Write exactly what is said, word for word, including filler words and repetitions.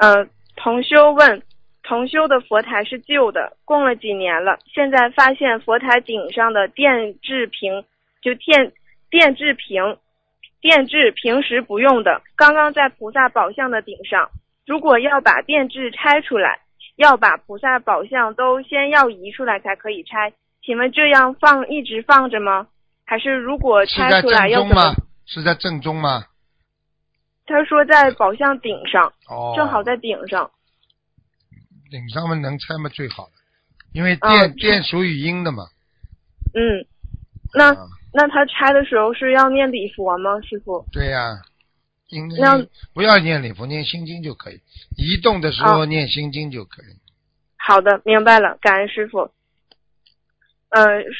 呃，同修问，同修的佛台是旧的，供了几年了，现在发现佛台顶上的电制屏，就电电制屏，电制平时不用的，刚刚在菩萨宝像的顶上，如果要把电制拆出来，要把菩萨宝像都先要移出来才可以拆，请问这样放一直放着吗？还是如果拆出来要怎么？ 是在正中吗？ 他说在宝像顶上， 哦， 正好在顶上。 顶上面能拆嘛最好，因为电、 哦、 电属于阴的嘛。 嗯，那、 啊、 那他拆的时候是要念礼佛吗，师傅？ 对呀、啊，应那不要念礼佛，念心经就可以。移动的时候念心经就可以。 好的，明白了，感恩师傅。呃